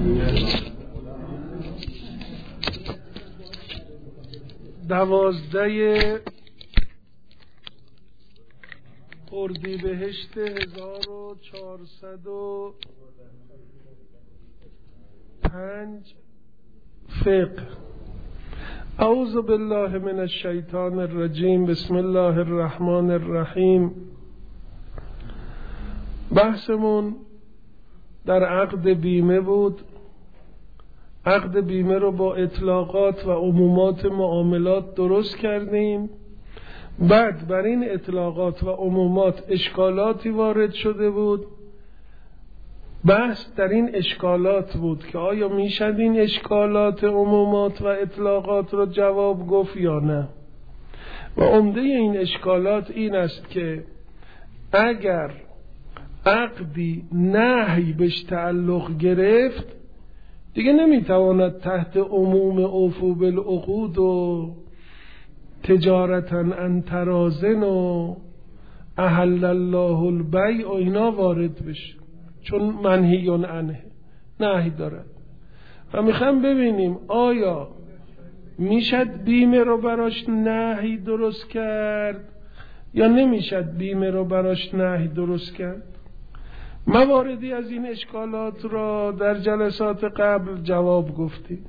12 اردیبهشت 1405 فقه. اعوذ بالله من الشیطان الرجیم. بسم الله الرحمن الرحیم. بحثمون در عقد بیمه بود. عقد بیمه رو با اطلاقات و عمومات معاملات درست کردیم. بعد بر این اطلاقات و عمومات اشکالاتی وارد شده بود. بحث در این اشکالات بود که آیا میشد این اشکالات عمومات و اطلاقات رو جواب گفت یا نه. و عمده این اشکالات این است که اگر عقدی نهی بهش تعلق گرفت دیگه نمیتواند تحت عموم اوفوا بالعقود و تجارتا عن تراضٍ و احل الله البیع و اینا وارد بشه، چون منهی عنه نهی دارد. و میخوام ببینیم آیا میشد بیمه رو براش نهی درست کرد یا نمیشد بیمه رو براش نهی درست کرد. مواردی از این اشکالات را در جلسات قبل جواب گفتیم.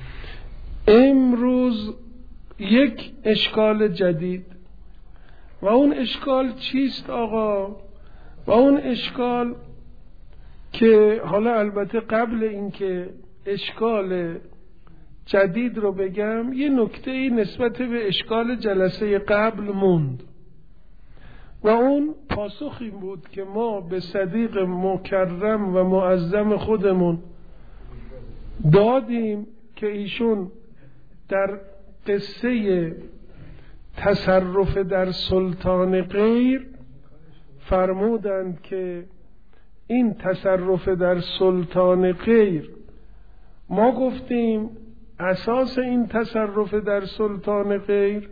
امروز یک اشکال جدید. و اون اشکال چیست آقا؟ و اون اشکال که حالا البته قبل اینکه اشکال جدید رو بگم یه نکته‌ای نسبت به اشکال جلسه قبل موند. و اون پاسخ این بود که ما به صدیق مکرم و معظم خودمون دادیم که ایشون در قصه تصرف در سلطان غیر فرمودند که این تصرف در سلطان غیر، ما گفتیم اساس این تصرف در سلطان غیر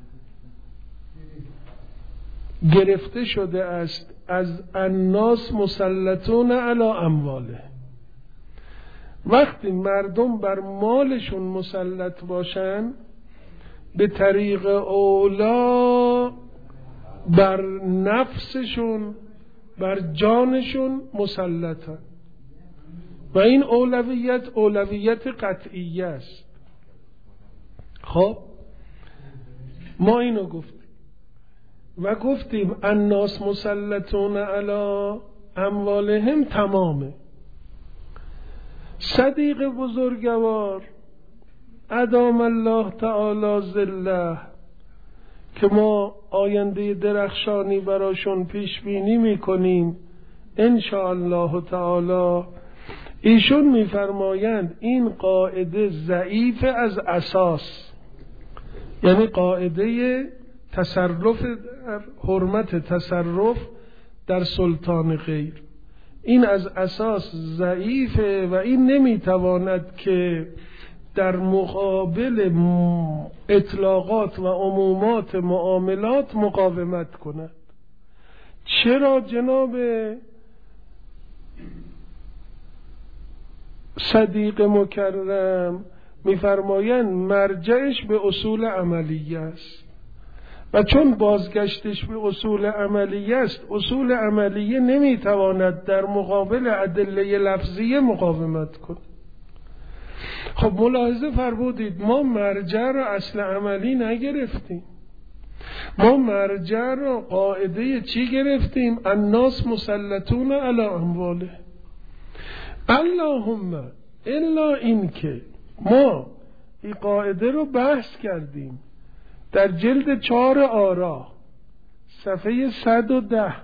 گرفته شده است از الناس مسلطون علی امواله. وقتی مردم بر مالشون مسلط باشن به طریق اولا بر نفسشون بر جانشون مسلطن و این اولویت قطعیه است. خب ما اینو گفتیم و گفتیم الناس مسلطون علی اموالهم تمامه. صدیق بزرگوار ادام الله تعالی ظله که ما آینده درخشانی براشون پیش بینی میکنیم ان شاء الله تعالی، ایشون میفرمایند این قاعده ضعیف از اساس، یعنی قاعده تصرف در حرمت تصرف در سلطان غیر، این از اساس ضعیفه و این نمیتواند که در مقابل اطلاقات و عمومات معاملات مقاومت کند. چرا جناب صدیق مکرم میفرمایند مرجعش به اصول عملیه است و چون بازگشتش به اصول عملیه است، اصول عملیه نمیتواند در مقابل ادله لفظیه مقاومت کند. خب ملاحظه فرمودید ما مرجع را اصل عملی نگرفتیم، ما مرجع را قاعده چی گرفتیم؟ الناس مسلطون علی امواله. اللهم الا این که ما این قاعده رو بحث کردیم در جلد 4 آرا صفحه 110.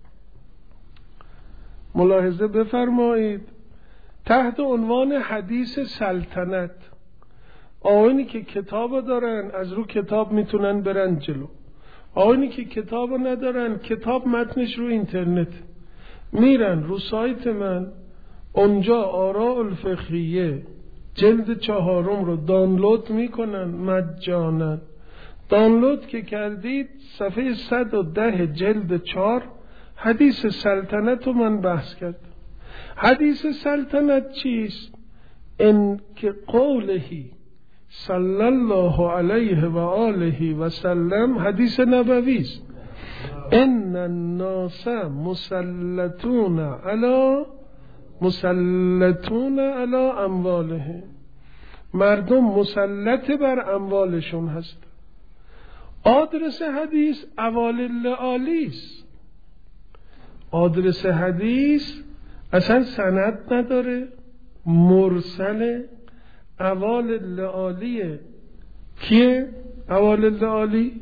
ملاحظه بفرمایید تحت عنوان حدیث سلطنت. آقایانی که کتاب دارن از رو کتاب میتونن برن جلو، آقایانی که کتاب ندارن کتاب متنش رو اینترنت میرن رو سایت من، اونجا آراء الفقهیه جلد 4 رو دانلود میکنن مجانا. دانلود که کردید صفحه 110 جلد 4 حدیث سلطنت رو من بحث کردم. حدیث سلطنت چیست؟ ان که قولهی صلی الله علیه و آله و سلم حدیث نبوی است، ان الناس مسلطون علی اموالهم، مردم مسلط بر اموالشون هست. آدرس حدیث اوالل عالی است. آدرس حدیث اصلا سند نداره، مرسل. اوالل عالیه. کیه اوالل عالی؟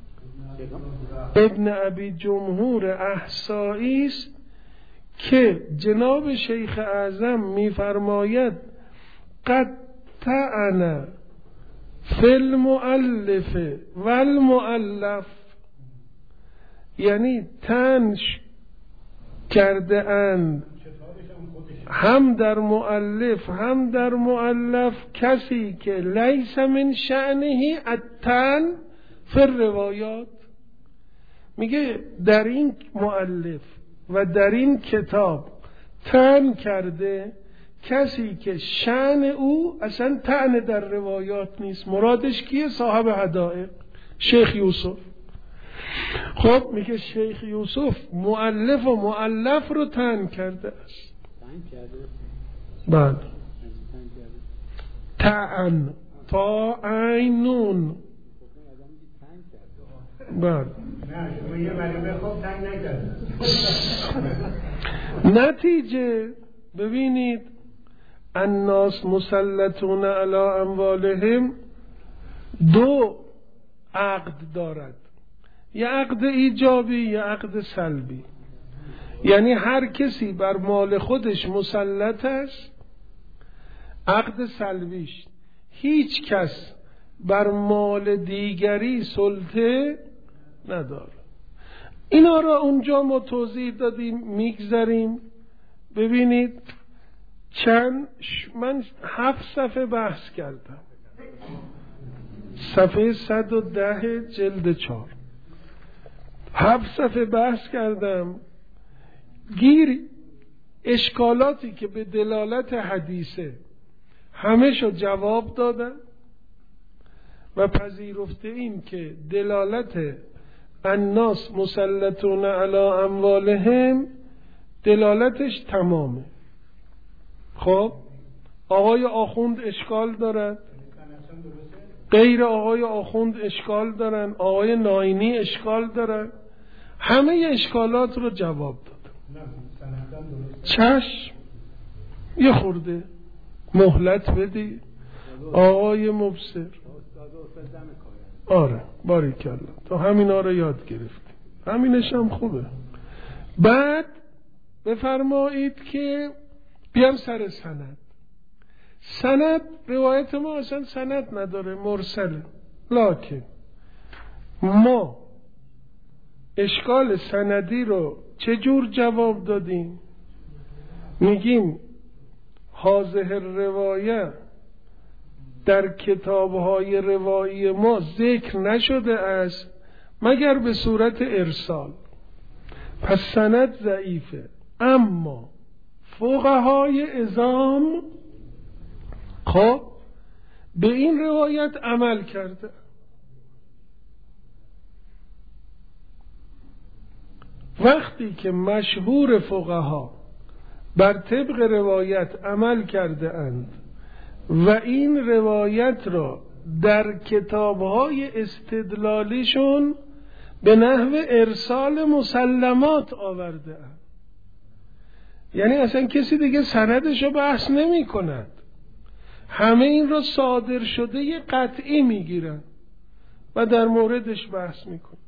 ابن ابی جمهور احصایی است که جناب شیخ اعظم میفرماید قد طعن فی المؤلف و المؤلف، یعنی تنش کرده اند هم در مؤلف هم در مؤلف کسی که لیس من شأنه الطعن فی الروایات. میگه در این مؤلف و در این کتاب طعن کرده کسی که شأن او اصلا طعن در روایات نیست. مرادش کیه؟ صاحب حدائق شیخ یوسف. خب میگه شیخ یوسف مؤلف و مؤلف رو طعن کرده است. بله، طعن تا عینون. بله، نتیجه ببینید الناس مسلطون علی اموالهم دو عقد دارد، یه عقد ایجابی یه عقد سلبی. یعنی هر کسی بر مال خودش مسلط است، عقد سلبیش هیچ کس بر مال دیگری سلطه نداره. اینا را اونجا ما توضیح دادیم، میگذاریم. ببینید من 7 صفحه بحث کردم، صفحه 110 جلد 4 7 صفحه بحث کردم. گیر اشکالاتی که به دلالت حدیثه همه شو جواب دادن و پذیرفته ایم که دلالت الناس مسلطون علی اموالهم دلالتش تمامه. خب آقای آخوند اشکال دارد، غیر آقای آخوند اشکال دارن، آقای ناینی اشکال دارن، همه اشکالات رو جواب داد. چشم، یه خورده مهلت بدی آقای مبصر. آره باریکلا، تو همینا رو یاد گرفتی، همینش هم خوبه. بعد بفرمایید که بیام سر سند. سند روایت ما اصلا سند نداره، مرسله. لکن ما اشکال سندی رو چجور جواب دادیم؟ میگیم هذه روایه در کتابهای روایی ما ذکر نشده است مگر به صورت ارسال، پس سند ضعیفه. اما فقهای عظام خب به این روایت عمل کرده. وقتی که مشهور فقها بر طبق روایت عمل کرده اند و این روایت را در کتابهای استدلالیشون به نحو ارسال مسلمات آورده اند، یعنی اصلا کسی دیگه سندشو بحث نمی کند، همه این را صادر شده ی قطعی میگیرن و در موردش بحث میکنن.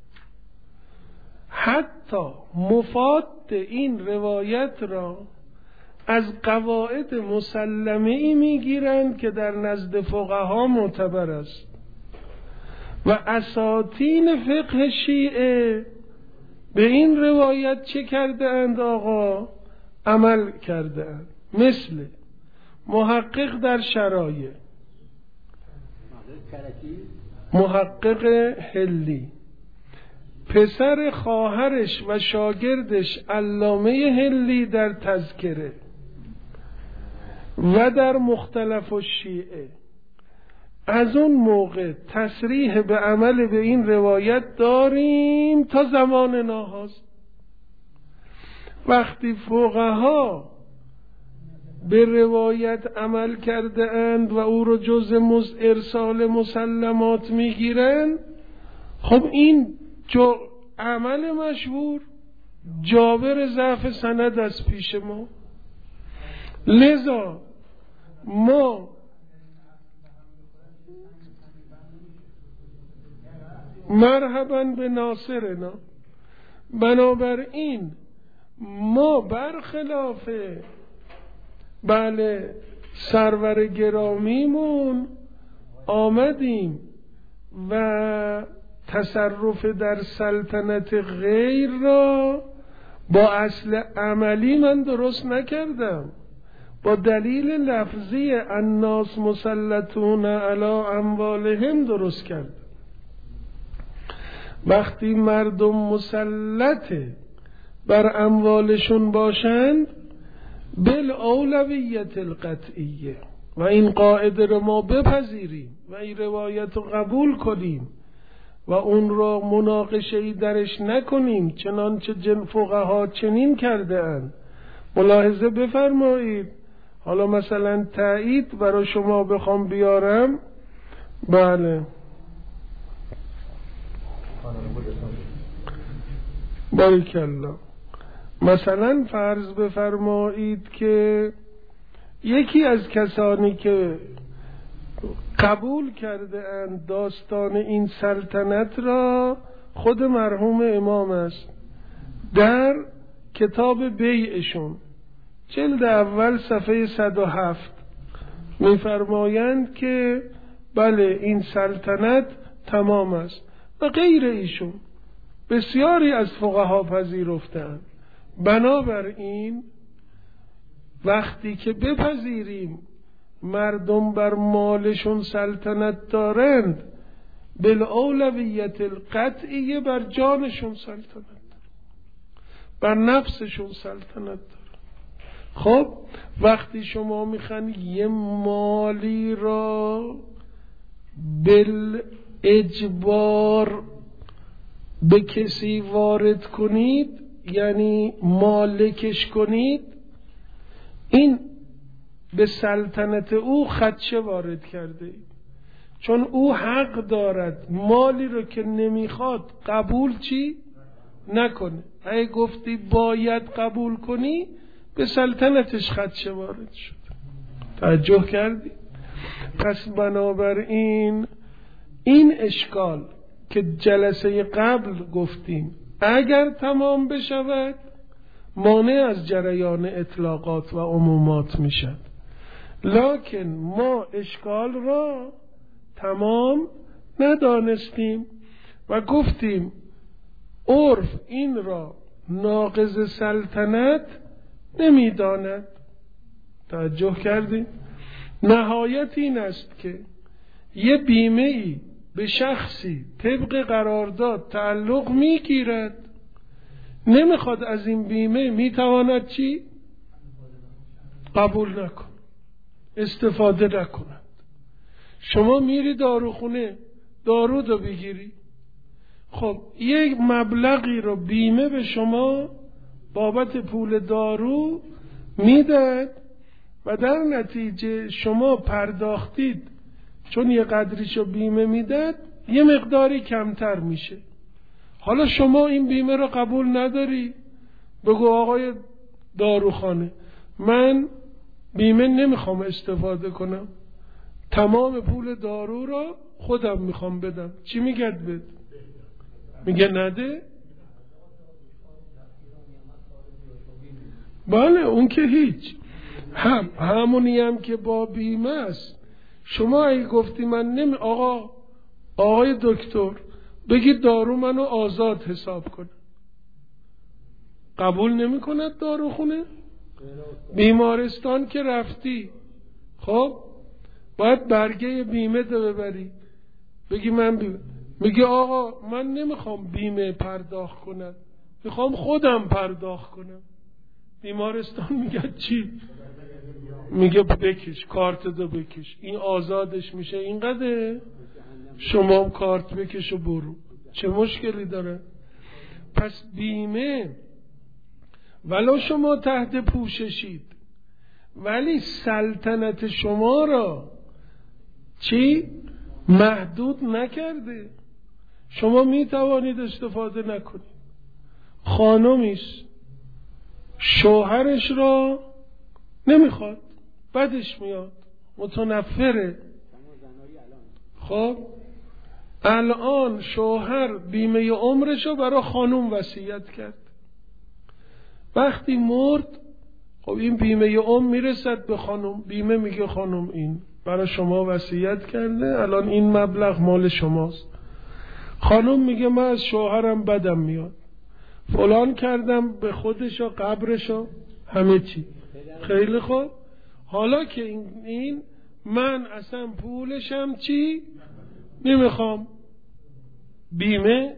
حتی مفاد این روایت را از قواعد مسلمه ای میگیرند که در نزد فقها معتبر است و اساطین فقه شیعه به این روایت چه کرده اند آقا؟ عمل کرده اند. مثل محقق در شرایع، محقق حلی، پسر خواهرش و شاگردش علامه حلی در تذکره، و در مختلف الشیعه. از اون موقع تصریح به عمل به این روایت داریم تا زمان ناهاست. وقتی فقها به روایت عمل کرده اند و او رو جز ارسال مسلمات میگیرن، خب این عمل مشهور جابر ضعف سند از پیش ما. لذا ما مرحبا به ناصرنا، بنابراین ما برخلاف سرور گرامیمون آمدیم و تصرف در سلطنت غیر را با اصل عملی من درست نکردم، با دلیل لفظی الناس مسلطون علی اموالهم درست کردم. وقتی مردم مسلط بر اموالشون باشند بالاولویت القطعیه و این قاعده رو ما بپذیریم و این روایت رو قبول کنیم و اون را مناقشه‌ای درش نکنیم، چنانچه فقها چنین کرده اند. ملاحظه بفرمایید. حالا مثلا تایید برای شما بخوام بیارم، بله باریکالله، مثلا فرض بفرمایید که یکی از کسانی که قبول کرده اند داستان این سلطنت را خود مرحوم امام است. در کتاب بیعشون جلد اول صفحه 107 می‌فرمایند که بله این سلطنت تمام است و غیر ایشون بسیاری از فقها پذیرفتند. بنابراین وقتی که بپذیریم مردم بر مالشون سلطنت دارند، بالاولویت القطعیه بر جانشون سلطنت، بر نفسشون سلطنت دارند. خب وقتی شما میخوان یه مالی را بالاجبار به کسی وارد کنید، یعنی مالکش کنید، این به سلطنت او خدشه وارد کرده اید، چون او حق دارد مالی رو که نمیخواد قبول نکنه. اگه گفتی باید قبول کنی به سلطنتش خدشه وارد شد. توجه کردی؟ پس بنابراین این اشکال که جلسه قبل گفتیم اگر تمام بشود مانع از جریان اطلاقات و عمومات میشد، لکن ما اشکال را تمام ندانستیم و گفتیم عرف این را ناقض سلطنت نمیداند. توجه کردیم؟ نهایت این است که یه بیمه ای به شخصی طبق قرارداد تعلق میگیرد، نمیخواد از این بیمه میتواند قبول نکن، استفاده نکند. شما میری داروخونه دارو دو بگیری، خب یک مبلغی رو بیمه به شما بابت پول دارو میداد و در نتیجه شما پرداختید، چون یه قدریشو بیمه میداد یه مقداری کمتر میشه. حالا شما این بیمه رو قبول نداری، بگو آقای داروخانه من بیمه نمیخوام استفاده کنم، تمام پول دارو رو خودم میخوام بدم، چی میگد بد؟ میگه نده؟ بله اون که هیچ، همونی هم که با بیمه است. شما اگه گفتی من آقای دکتر بگید دارو منو آزاد حساب کن، قبول نمی کند داروخونه؟ بیمارستان که رفتی خب باید برگه بیمه ده ببری، بگی میگه آقا من نمیخوام بیمه پرداخت کنم، میخوام خودم پرداخت کنم. بیمارستان میگه چی؟ میگه بکش کارتتو بکش، این آزادش میشه اینقدر، شما هم کارت بکش و برو، چه مشکلی داره؟ پس بیمه ولو شما تحت پوششید ولی سلطنت شما را چی؟ محدود نکرده، شما می توانید استفاده نکنید. خانمیش شوهرش را نمیخواد، بدش میاد، متنفره. خب الان شوهر بیمه عمرش رو برای خانم وصیت کرد، وقتی مرد خب این بیمه عمر میرسد به خانم، بیمه میگه خانم این برای شما وصیت کرده، الان این مبلغ مال شماست. خانم میگه من از شوهرم بدم میاد، فلان کردم به خودش و قبرش و همه چی. خیلی خوب، حالا که این من اصلا پولشم چی نمیخوام، بیمه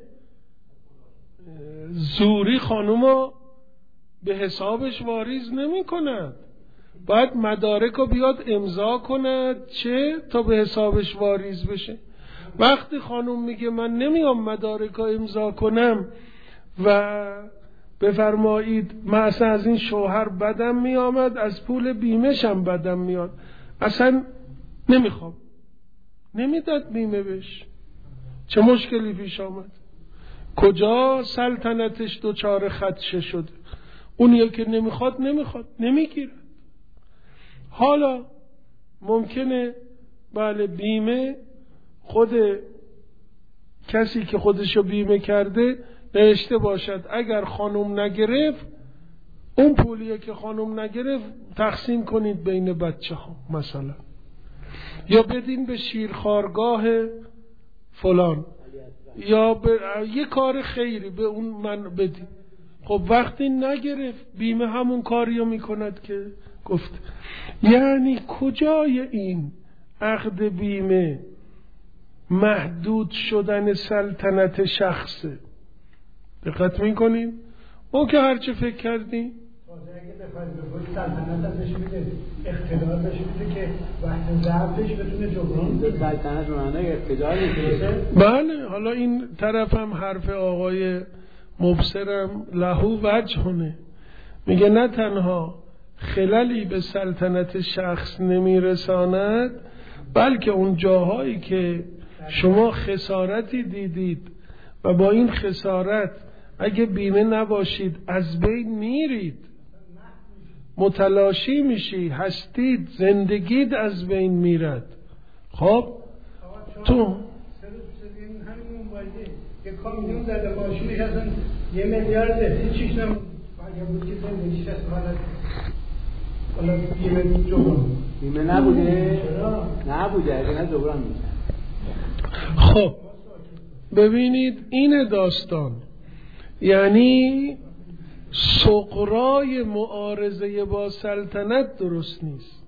زوری خانومو به حسابش واریز نمی کند، باید مدارک رو بیاد امضا کند چه تا به حسابش واریز بشه. وقتی خانوم میگه من نمیام مدارک رو امضا کنم و بفرمایید من اصلا از این شوهر بدم میامد، از پول بیمهشم بدم میاد، اصلا نمیخوام، نمیداد بیمه بش، چه مشکلی پیش آمد؟ کجا سلطنتش دوچار خدشه شده؟ اونیه که نمیخواد نمیگیرد. حالا ممکنه بله بیمه خود کسی که خودشو بیمه کرده نوشته باشد اگر خانم نگرفت اون پولیه که خانم نگرفت تقسیم کنید بین بچه ها مثلا، یا بدین به شیرخوارگاه فلان، یا به یه کار خیری به اون من بدین. خب وقتی نگرفت بیمه همون کاریو میکند که گفت. یعنی کجای این عقد بیمه محدود شدن سلطنت شخصه؟ دقت میکنیم؟ او که هرچه فکر کردیم اگه بخواید به خود سلطنت ازش میده، اقتدار بهش میده که وقت ضعفش بتونه جبران کنه. سلطنت معنای اقتدار میشه. بله، حالا این طرف هم حرف آقای مبصرم لهو وجهونه، میگه نه تنها خللی به سلطنت شخص نمیرساند بلکه اون جاهایی که شما خسارتی دیدید و با این خسارت اگه بیمه نباشید از بین میرید، متلاشی میشی، هستید، زندگیت از بین میرد. خب تو همین موبایلی یه کامیون زده ماشینش اصلا 1 میلیارده، هیچیش نمون اگه بود که زندگیش از حالا بیمه جبران بیمه نبوده؟ نبوده، اگه نه جبران میشه. خب ببینید این داستان یعنی سغرای معارضه با سلطنت درست نیست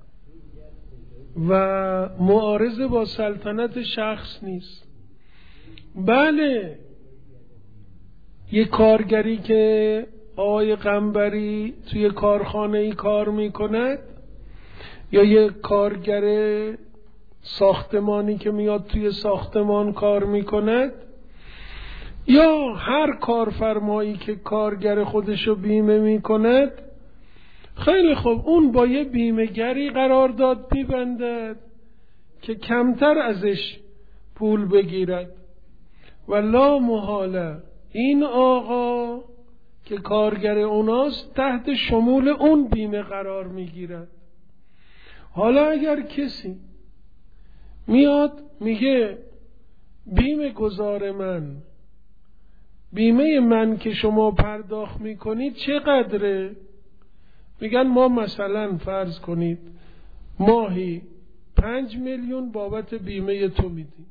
و معارضه با سلطنت شخص نیست. بله، یک کارگری که آقای قنبری توی کارخانه‌ای کار میکند یا یک کارگر ساختمانی که میاد توی ساختمان کار میکند یا هر کارفرمایی که کارگر خودشو بیمه میکند، خیلی خوب اون با یه بیمه‌گری قرارداد میبندد که کمتر ازش پول بگیرد و لا محاله این آقا که کارگر اوناست تحت شمول اون بیمه قرار میگیرد. حالا اگر کسی میاد میگه بیمه گذار من، بیمه من که شما پرداخت میکنید چقدره؟ میگن ما مثلا فرض کنید ماهی 5 میلیون بابت بیمه تو میدیم.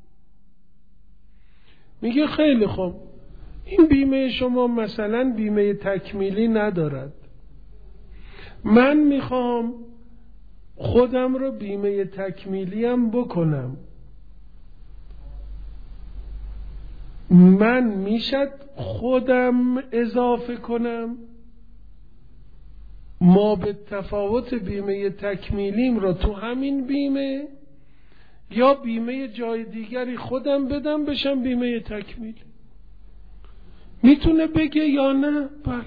میگه خیلی خوب، این بیمه شما مثلا بیمه تکمیلی ندارد، من میخوام خودم رو بیمه تکمیلیم بکنم، من میشد خودم اضافه کنم؟ ما به تفاوت بیمه تکمیلیم را تو همین بیمه یا بیمه جای دیگری خودم بدم بشم بیمه تکمیل. میتونه بگه یا نه؟ بله،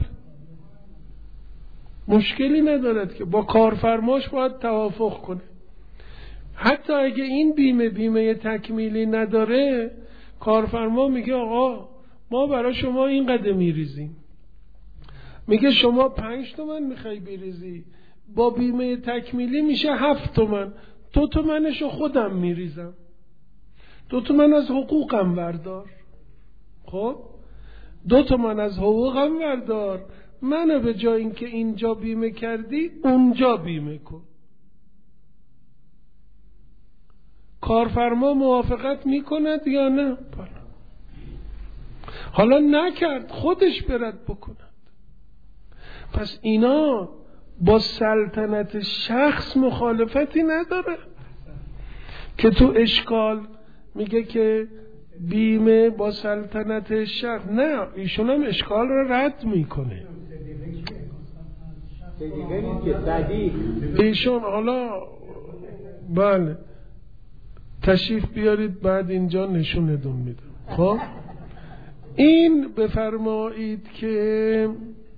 مشکلی ندارد که با کارفرماش باید توافق کنه. حتی اگه این بیمه تکمیلی نداره، کارفرما میگه آقا ما برای شما اینقدر میریزیم، میگه شما 5 تومن میخوای بریزی، با بیمه تکمیلی میشه 7 تومن، 2 تومنشو خودم میریزم، 2 تومن از حقوقم بردار. خب 2 تومن از حقوقم بردار، منو به جای اینکه اینجا بیمه کردی اونجا بیمه کن. کارفرما موافقت میکند یا نه؟ حالا نکرد، خودش برد بکند. پس اینا با سلطنت شخص مخالفتی نداره که تو اشکال میگه که بیمه با سلطنت شخص. نه، ایشون هم اشکال رو رد میکنه. ایشون حالا بله تشریف بیارید بعد اینجا نشونتون میدم. خب این بفرمایید که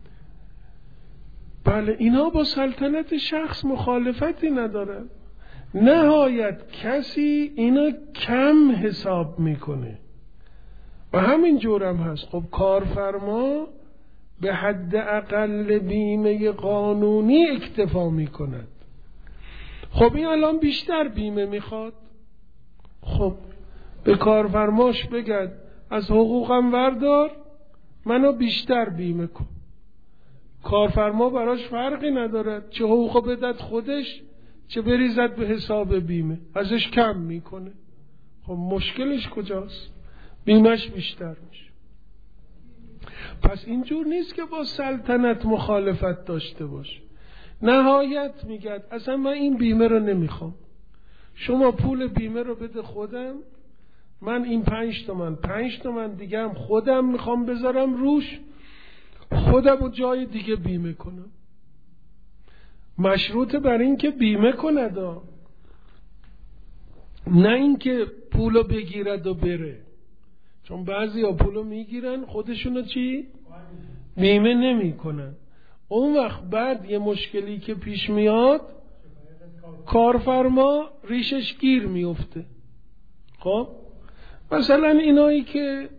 بله اینا با سلطنت شخص مخالفتی نداره. نهایت کسی اینا کم حساب میکنه و همین جورم هست. خب کارفرما به حد اقل بیمه قانونی اکتفا میکند. خب این الان بیشتر بیمه میخواد، خب به کارفرماش بگد از حقوقم وردار، منو بیشتر بیمه کن. کارفرما براش فرقی ندارد چه حقوق بدد خودش چه بریزد به حساب بیمه، ازش کم میکنه. خب مشکلش کجاست؟ بیمهش بیشتر میشه. پس اینجور نیست که با سلطنت مخالفت داشته باشه. نهایت میگد اصلا من این بیمه رو نمیخوام، شما پول بیمه رو بده خودم، من این 5 تومن دیگه هم خودم میخوام بذارم روش، خودم رو جای دیگه بیمه کنم. مشروط بر این که بیمه کند، نه این که پولو بگیرد و بره. چون بعضی ها پولو میگیرن خودشونو چی؟ بیمه نمی کنن. اون وقت بعد یه مشکلی که پیش میاد کارفرما ریشش گیر میفته. خب مثلا اینایی که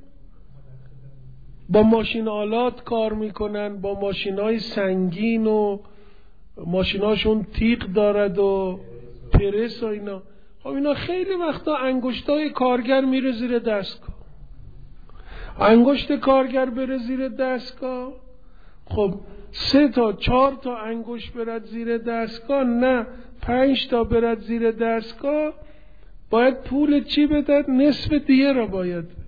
با ماشین آلات کار میکنن، با ماشینای سنگین و ماشیناشون تیغ دارد و پرس و اینا، خب اینا خیلی وقتا انگشتای کارگر میره زیر دستگاه. انگشت کارگر بره زیر دستگاه، خب 3 تا 4 تا انگشت برد زیر دستگاه، نه 5 تا برد زیر دستگاه، باید پول چی بدد؟ نصف دیگه را باید بده.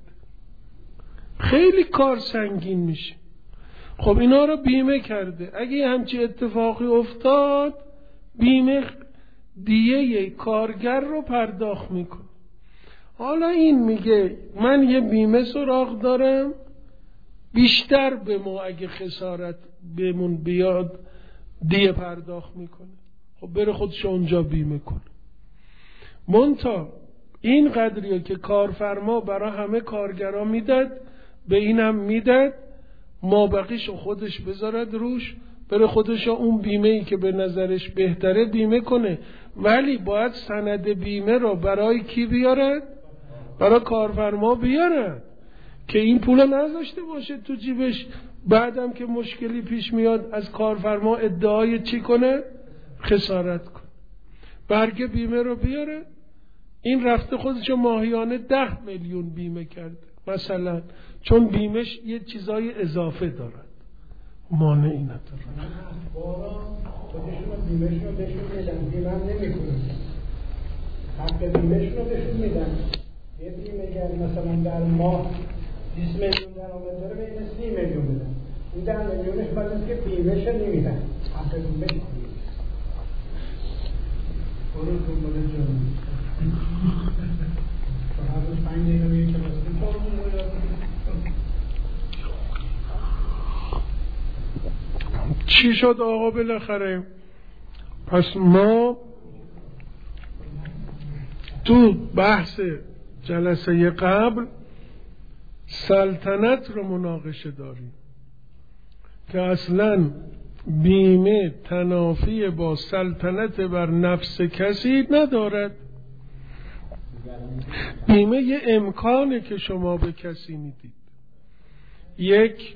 خیلی کار سنگین میشه. خب اینا رو بیمه کرده، اگه همچی اتفاقی افتاد بیمه دیه کارگر رو پرداخت میکنه. حالا این میگه من یه بیمه سراغ دارم بیشتر به ما اگه خسارت بهمون بیاد دیه پرداخت میکنه. خب بره خودش اونجا بیمه کنه. منتها این قدریه که کارفرما برای همه کارگرا میداد به اینم میداد، ما بقیشو خودش بذارد روش، بره خودش اون بیمه‌ای که به نظرش بهتره بیمه کنه. ولی باید سند بیمه رو برای کی بیارد؟ برای کارفرما بیارد که این پول نذاشته باشه تو جیبش، بعدم که مشکلی پیش میاد از کارفرما ادعای چی کنه؟ خسارت کنه. برگه بیمه رو بیاره. این رفته خودشو ماهیانه 10 میلیون بیمه کرده مثلا، چون بیمهش یه چیزای اضافه دارد، مانعی نداره. خودشون بیمهشون رو بهشون میدن، بیمه هم نمی کنن، حق بیمهشون رو بهشون میدن. یه بیمه‌گر مثلا در ماه 20 میلیون درآمد داره، به این 30 میلیون بدن، این 10 میلیونش بعد که بیمهش رو نمیدن، حق بیمهش کنید. برو دنبال جانم هر روز 5 دقیقه به یک کلاس چی شد آقا بالاخره؟ پس ما تو بحث جلسه قبل سلطنت رو مناقشه داریم که اصلا بیمه تنافی با سلطنت بر نفس کسی ندارد. بیمه یه امکانه که شما به کسی میدید، یک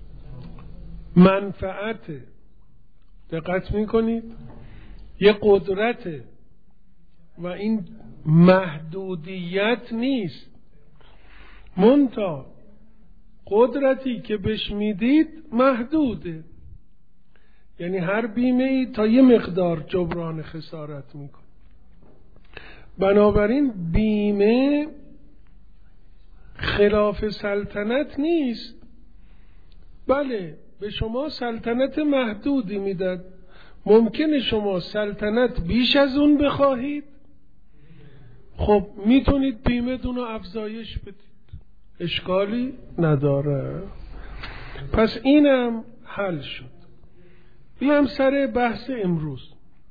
منفعت، دقت میکنید، یه قدرت و این محدودیت نیست، منتها قدرتی که بهش میدید محدوده، یعنی هر بیمه ای تا یه مقدار جبران خسارت میکنه. بنابراین بیمه خلاف سلطنت نیست. بله به شما سلطنت محدودی میداد، ممکنه شما سلطنت بیش از اون بخواهید، خب میتونید بیمه دون رو افزایش بدید، اشکالی نداره. پس اینم حل شد. بیام سر بحث امروز.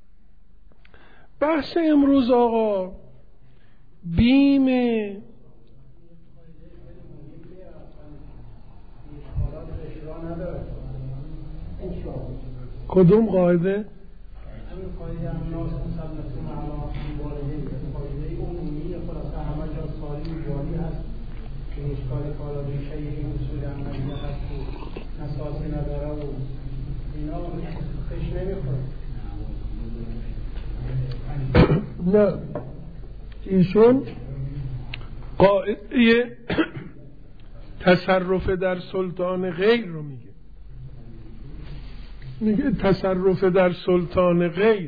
بحث امروز آقا بیمه کدوم قاعده؟ همین قاعده امناس مسلمت معلا والده قاعده عمومی خلاصه همه جا سالی جاری هست که اشکال کالا ریشه این اصول عملیه هست و اساسی نداره و اینا خش نمیخوره. نه ایشون قاعده تصرف در سلطان غیر رو میگه تصرف در سلطان غیر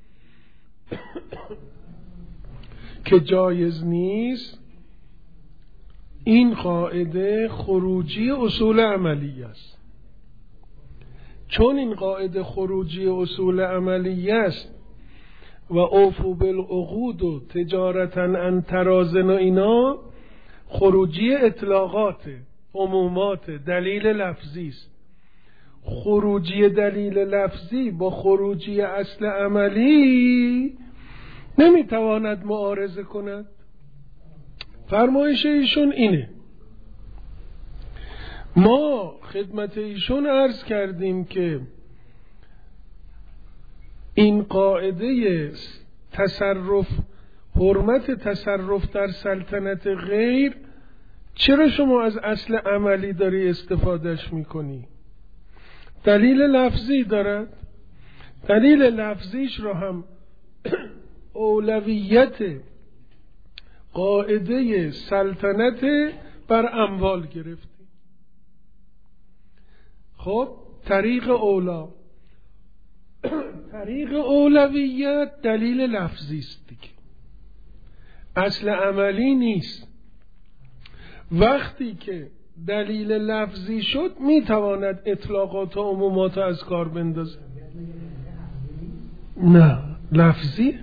که جایز نیست. این قاعده خروجی اصول عملی است. چون این قاعده خروجی اصول عملی است و اوفوا بالعقود و تجارتا عن تراضٍ و اینا خروجی اطلاقات، عمومات، دلیل لفظی است. خروجی دلیل لفظی با خروجی اصل عملی نمیتواند معارضه کند. فرمایش ایشون اینه. ما خدمت ایشون عرض کردیم که این قاعده تصرف، حرمت تصرف در سلطنت غیر، چرا شما از اصل عملی داری استفادهش میکنی؟ دلیل لفظی دارد. دلیل لفظیش را هم اولویت قاعده سلطنت بر اموال گرفتی. خب طریق اولا، طریق اولویت دلیل لفظی است دیگه، اصل عملی نیست. وقتی که دلیل لفظی شد میتواند اطلاقات و عمومات از کار بندازه. نه لفظی،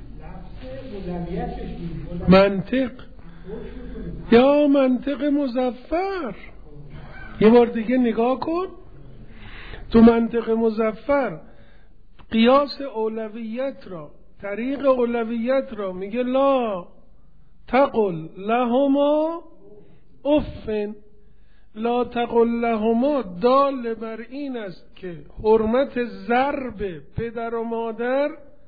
منطق یا منطق مظفر. یه بار دیگه نگاه کن تو منطق مظفر، قیاس اولویت را، طریق اولویت را میگه لا تقل لهما افن. لا تقل لهما دال بر این است که حرمت ضرب پدر و مادر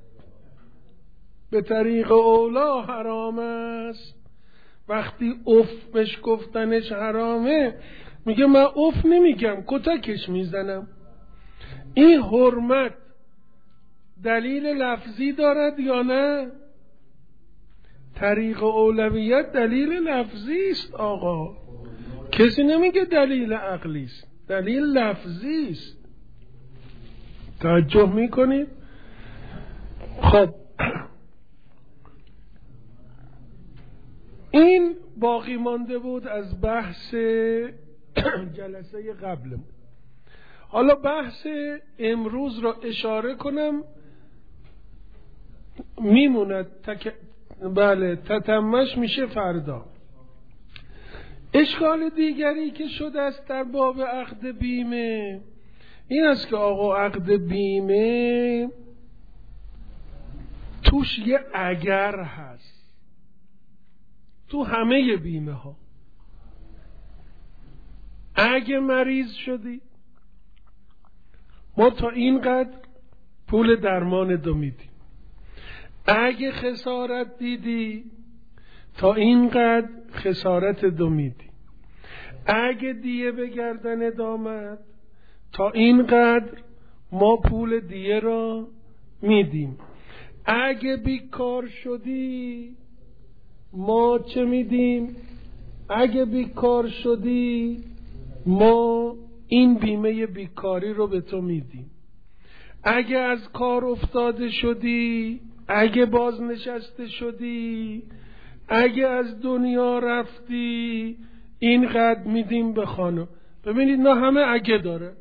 به طریق اولا حرام است. وقتی اف بهش گفتنش حرامه، میگه من اف نمیگم، کتکش میزنم. این حرمت دلیل لفظی دارد یا نه؟ طریق اولویت دلیل لفظی است آقا، کسی نمیگه دلیل عقلی است، دلیل لفظی است. توجه میکنید؟ خب این باقی مانده بود از بحث جلسه قبل. حالا بحث امروز را اشاره کنم، میموند بله تتمش میشه فردا. اشکال دیگری که شده است در باب عقد بیمه این است که آقا عقد بیمه توش یه اگر هست، تو همه بیمه ها. اگه مریض شدی ما تا اینقدر پول درمان دو میدیم، اگه خسارت دیدی تا اینقدر خسارت دو میدیم، اگه دیه به گردن آمد تا اینقدر ما پول دیه را میدیم، اگه بیکار شدی ما چه میدیم؟ اگه بیکار شدی ما این بیمه بیکاری رو به تو میدیم، اگه از کار افتاده شدی، اگه بازنشسته شدی، اگه از دنیا رفتی اینقدر میدیم به خانم. ببینید نه همه اگه داره،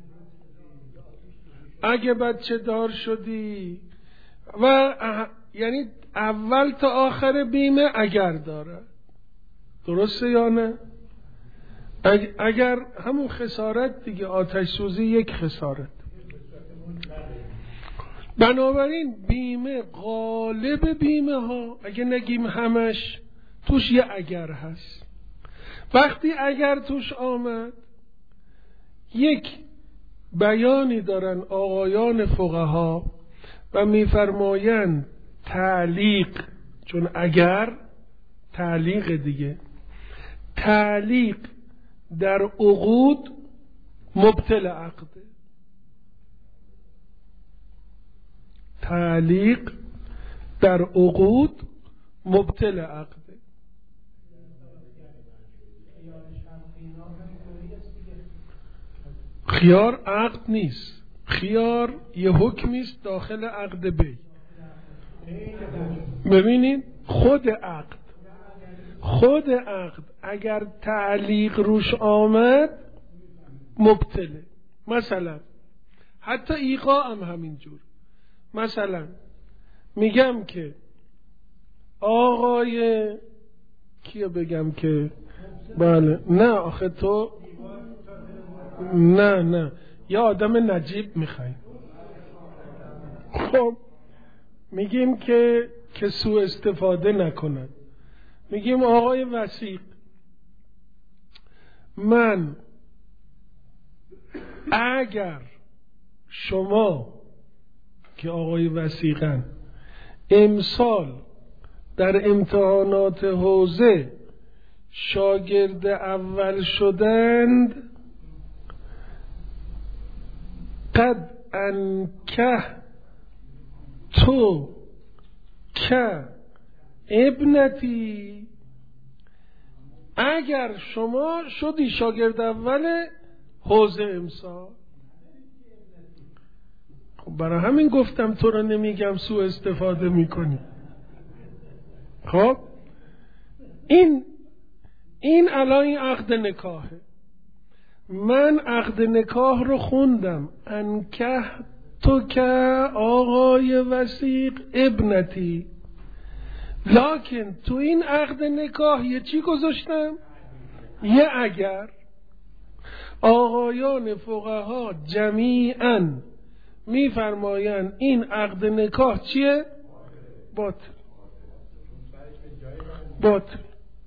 اگه بچه دار شدی و یعنی اول تا آخر بیمه اگر داره. درسته یا نه؟ اگر همون خسارت دیگه، آتش سوزی یک خسارت. بنابراین بیمه غالب بیمه ها، اگه نگیم همش، توش یه اگر هست. وقتی اگر توش آمد یک بیانی دارن آقایان فقها و میفرمایند تعلیق، چون اگر تعلیق دیگه، تعلیق در عقود مبطل عقده. تعلیق در عقود مبطل عقده. خیار عقد نیست، خیار یه حکمیست داخل عقد بی. ببینید خود عقد اگر تعلیق روش آمد مبطله. مثلا حتی ایقاع هم همینجور. مثلا میگم که آقای کیو بگم که بله، نه آخه تو نه یا آدم نجیب میخوای. خب میگیم که سوء استفاده نکنن. میگیم آقای وثیق، من اگر شما که آقای وثیقن امسال در امتحانات حوزه شاگرد اول شدند، قد انکه تو که ابنتی، اگر شما شدی شاگرد اول حوزه امسال. خب برای همین گفتم تو رو نمیگم سوء استفاده میکنی. خب این الان این عقد نکاحه. من عقد نکاح رو خوندم، انکه تو که آقای وثیق ابنتی، لکن تو این عقد نکاح یه چی گذاشتم؟ یه اگر. آقایان فقها جمیعاً میفرمایند این عقد نکاح چیه؟ باطل.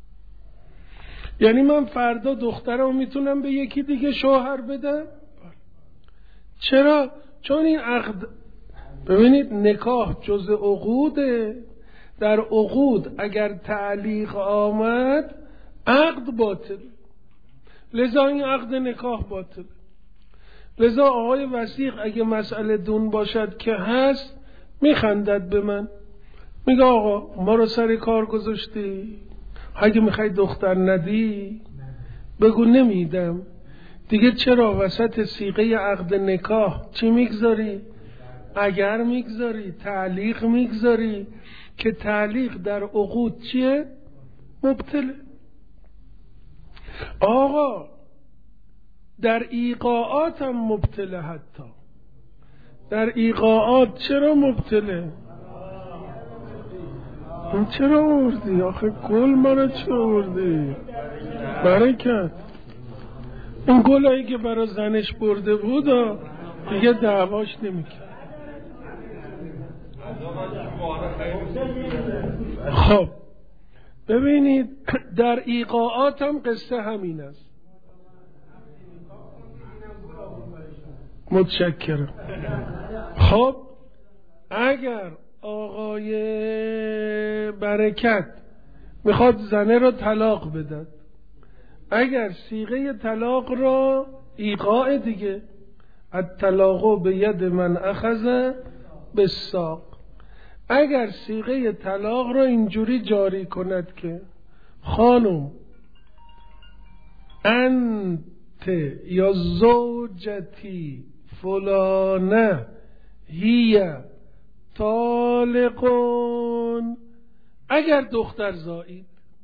یعنی من فردا دخترم میتونم به یکی دیگه شوهر بدم؟ چرا؟ چون این عقد، ببینید نکاح جز عقوده. در عقود اگر تعلیق آمد عقد باطل، لذا این عقد نکاح باطل. لذا آقای وثیق اگه مسئله دون باشد که هست میخندد به من، میگه آقا ما رو سر کار گذاشتی، اگه میخوای دختر ندی بگو نمیدم دیگه. چرا وسط صیغه عقد نکاح چی میگذاری؟ اگر میگذاری، تعلیق میگذاری که تعلیق در عقود چیه؟ مبطله. آقا در ایقاعات هم مبطله. حتی در ایقاعات چرا مبطله؟ چرا آوردی؟ آخه گل مرا چرا آوردی؟ برکت. اون گلایی که برای زنش برده بود دیگه دعواش نمیکنه. خب ببینید در ایقاعات هم قصه همین است. متشکرم. خب اگر آقای برکت میخواد زنه را طلاق بدد، اگر صیغه طلاق را ایقاع دیگه، الطلاق به ید من اخذ بالساق، اگر صیغه طلاق را اینجوری جاری کند که خانم انت یا زوجتی فلانه هی طالقون، اگر دختر زایید،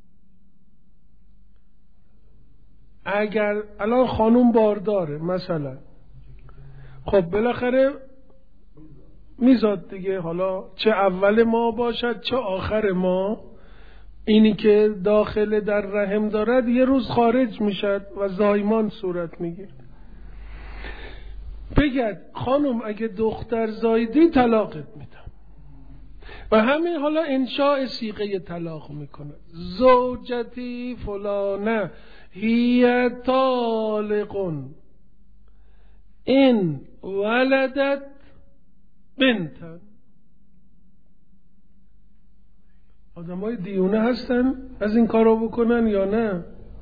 اگر الان خانم بارداره مثلا، خب بالاخره میزاد دیگه، حالا چه اول ما باشد چه آخر ما، اینی که داخل در رحم دارد یه روز خارج میشد و زایمان صورت میگیرد. بگد خانم اگه دختر زایدی طلاقت میدم، و همین حالا انشاء صیغه طلاق میکنه. زوجتی فلانه هی طالقون این ولدت بنتن. آدمای دیونه هستن از این کارو بکنن یا نه؟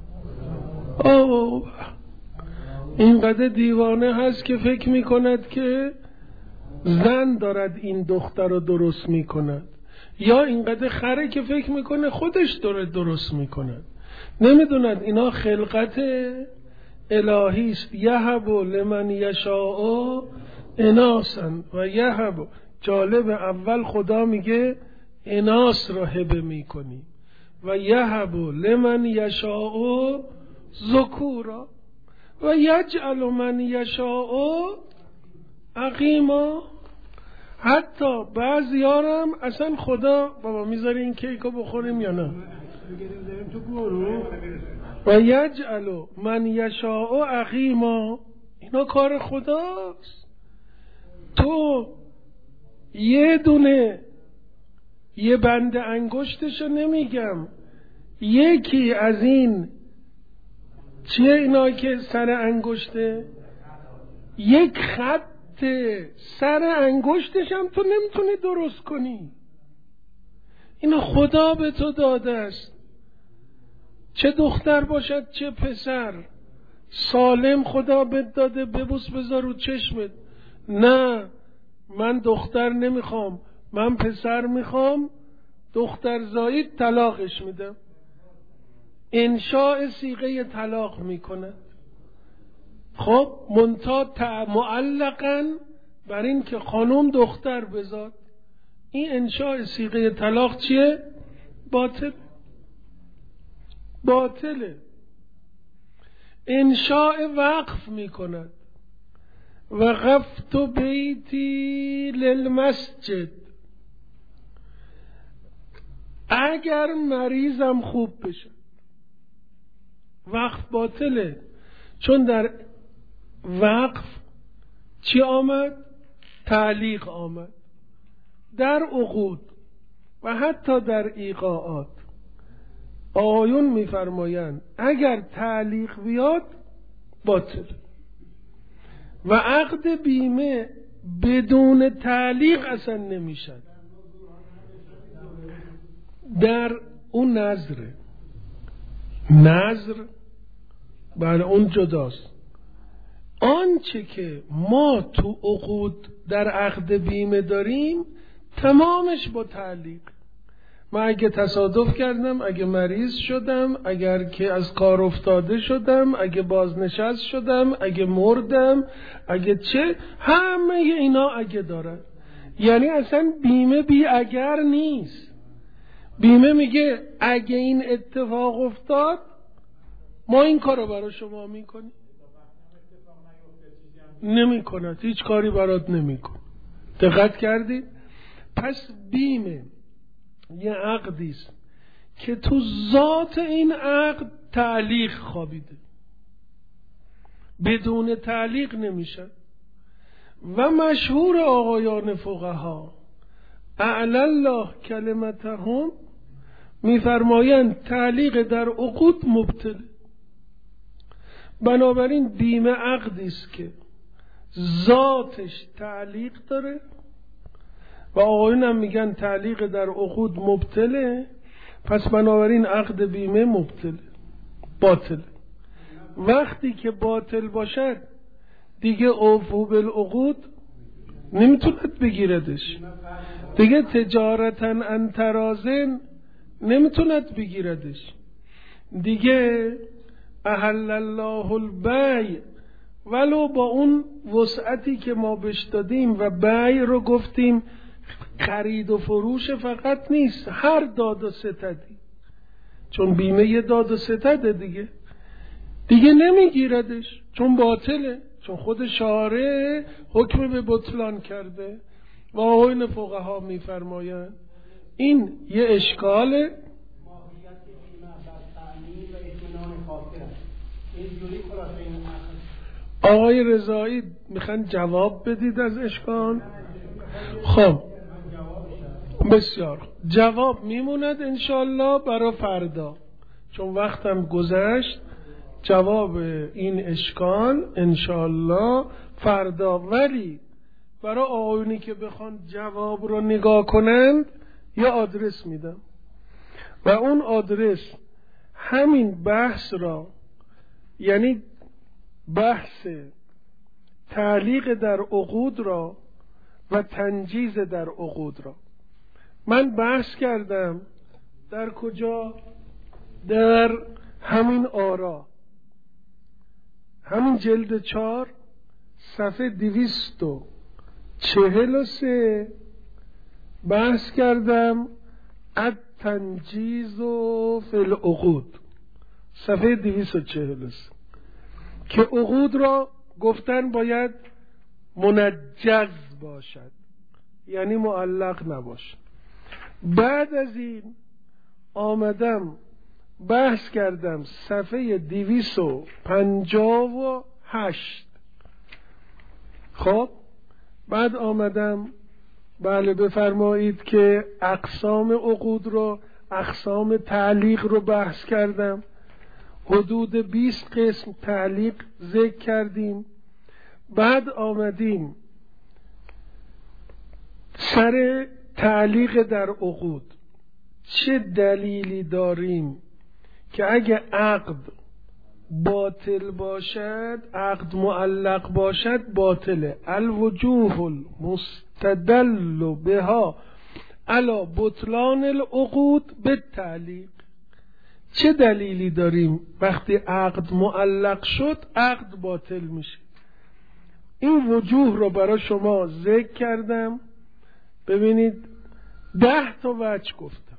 اینقدر دیوانه هست که فکر میکند که زن دارد این دختر رو درست میکند، یا اینقدر خره که فکر میکنه خودش داره درست میکند. نمیدوند اینا خلقت الهی است. یهب لمن یشاء اناسا و یهب، جالب، اول خدا میگه اناس را هبه میکنی و یهب لمن یشاء ذکورا و یجعل من یشاء عقیما. حتی بعضیارم اصلا خدا بابا میذاری این کیکو بخوریم یا نه، و یجعل من یشاء عقیما، اینا کار خداست. تو یه دونه یه بند انگشتشو نمیگم، یکی از این چیه اینا که سر انگشته، یک خط سر انگشتش هم تو نمیتونی درست کنی. اینو خدا به تو داده است، چه دختر باشد چه پسر، سالم خدا بهت داده، ببوس بذار رو چشمت. نه من دختر نمیخوام، من پسر میخوام، دختر زایید طلاقش میدم. انشاء صیغه طلاق میکند. خب منتها معلقاً بر این که خانم دختر بزاد، این انشاء صیغه طلاق چیه؟ باطله. انشاء وقف میکند. وقفت بیتی للمسجد، اگر مریضم خوب بشه وقف باطله، چون در وقف چی آمد؟ تعلیق آمد. در عقود و حتی در ایقاعات آیون میفرمایند اگر تعلیق بیاد باطل، و عقد بیمه بدون تعلیق اصلا نمیشد. در اون نظر بله اون جداست. آنچه که ما تو عقود در عقد بیمه داریم تمامش با تعلیق. من اگه تصادف کردم، اگه مریض شدم، اگر که از کار افتاده شدم، اگه بازنشست شدم، اگه مردم، اگه چه، همه اینا اگه دارن. یعنی اصلا بیمه بی اگر نیست. بیمه میگه اگه این اتفاق افتاد ما این کارو برای شما میکنیم. نمیکند، هیچ کاری برات نمیکن. دقت کردید؟ پس بیمه یه عقدیست که تو ذات این عقد تعلیق خوابیده، بدون تعلیق نمیشه. و مشهور آقایان فقها اعلی الله کلمتهم میفرمایند تعلیق در عقود مبطل. بنابراین بیمه عقدی است که ذاتش تعلیق داره و آقایون هم میگن تعلیق در عقود مبطله، پس بنابراین عقد بیمه مبطله، باطله. وقتی که باطل باشد دیگه اوفوا بالعقود نمیتوند بگیردش، دیگه تجارتا عن تراضٍ نمیتوند بگیردش، دیگه احل الله البیع ولو با اون وسعتی که ما بهش دادیم و بیع رو گفتیم خرید و فروش فقط نیست، هر داد و ستدی، چون بیمه یه داد و ستده دیگه نمیگیردش، چون باطله، چون خود شارع حکم به بطلان کرده. و آقایون فقها میفرمایند این یه اشکاله. آقای رضایی میخوان جواب بدید از اشکال؟ خب بسیار جواب میموند انشالله برای فردا، چون وقتم گذشت. جواب این اشکال انشالله فردا، ولی برای آقایونی که بخوان جواب رو نگاه کنند یه آدرس میدم و اون آدرس همین بحث را، یعنی بحث تعلیق در عقود را و تنجیز در عقود را من بحث کردم. در کجا؟ در همین آرا، همین جلد 4 صفحه 243 بحث کردم التنجیز فی العقود، صفحه 243 که عقود را گفتن باید منجز باشد، یعنی معلق نباشد. بعد از این آمدم بحث کردم صفحه 258. خب بعد آمدم بله بفرمایید که اقسام عقود رو، اقسام تعلیق رو بحث کردم، حدود 20 قسم تعلیق ذکر کردیم. بعد آمدیم سر تعلیق در عقود چه دلیلی داریم که اگه عقد باطل باشد، عقد معلق باشد باطله. الوجوه المستدل بها علی بطلان العقود بالتعلیق. چه دلیلی داریم وقتی عقد معلق شد عقد باطل میشه؟ این وجوه رو برای شما ذکر کردم. ببینید 10 تا وجه گفتم،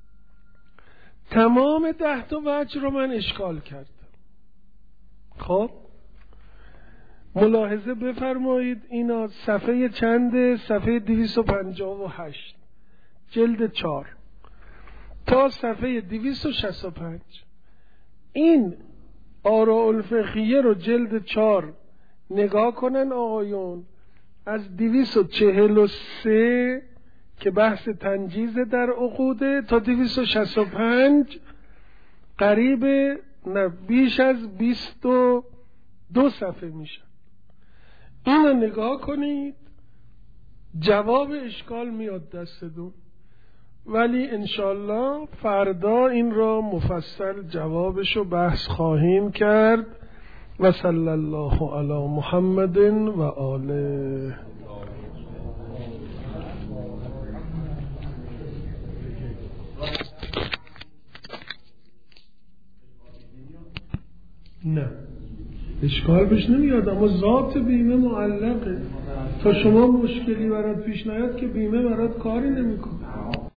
تمام 10 تا وجه رو من اشکال کردم. خب ملاحظه بفرمایید، اینا صفحه چنده؟ صفحه 258 جلد 4 تا صفحه 265. این آراء الفقهیه رو جلد 4 نگاه کنن آقایون، از 243 که بحث تنجیز در عقوده تا 265 قریب نه بیش از 22 صفحه میشه. اینو نگاه کنید، جواب اشکال میاد دستتون. ولی انشالله فردا این را مفصل جوابشو بحث خواهیم کرد. و صلی الله علی محمد و آله. نه اشکال بهش نمیاد، اما ذات بیمه معلقه. تا شما مشکلی برات پیش نیاد که بیمه برات کاری نمیکنه.